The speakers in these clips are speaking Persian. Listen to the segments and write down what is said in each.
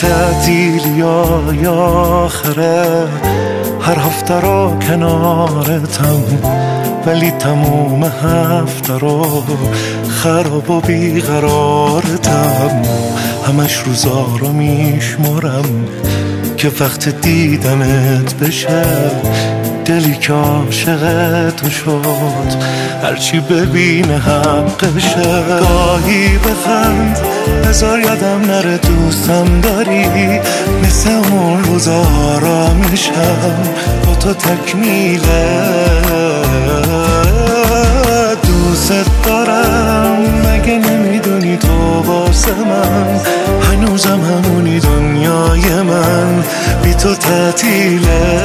تعطیلی آخره، هر هفته رو کنارتم، ولی تموم هفته رو خراب و بیقرارتم. همش روزا رو میشمارم که وقت دیدنت بشه، دلی که عاشق تو شد هرچی ببینه حقشه. گاهی بخند بذار یادم نره دوستم داری، مثل اون روزا آرامشم با تو تکمیله. دوست دارم مگه نمیدونی تو واسه من هنوزم همونی، دنیای من بی تو تعطیله.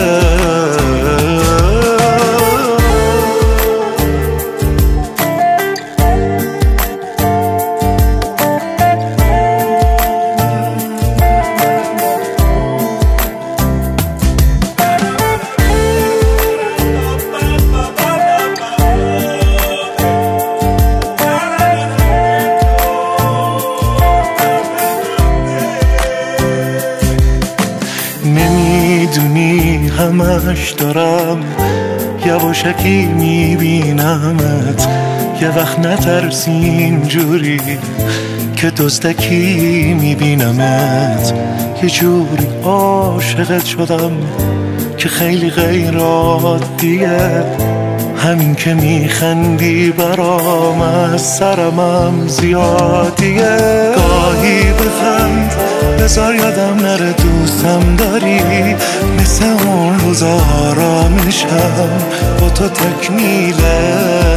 نمیدونی همش دارم یواشکی میبینمت، یه وقت نترسی اینجوری که دزدکی میبینمت. یه جوری عاشقت شدم که خیلی غیر عادیه، همین که میخندی برام از سرمم زیادیه. گاهی بخند بذار یادم نره دوستم داری، مثل اون روزا آرامشم با تو تکمیله.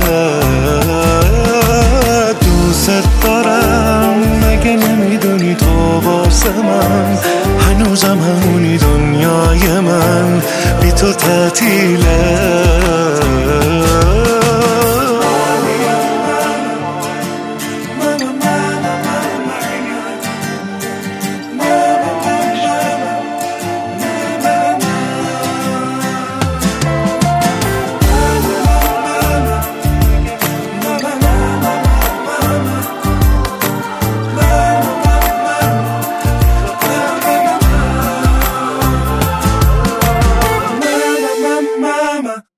دوست دارم مگه نمیدونی تو واسه من هنوزم همونی، دنیای من بی تو تعطیله. Mama.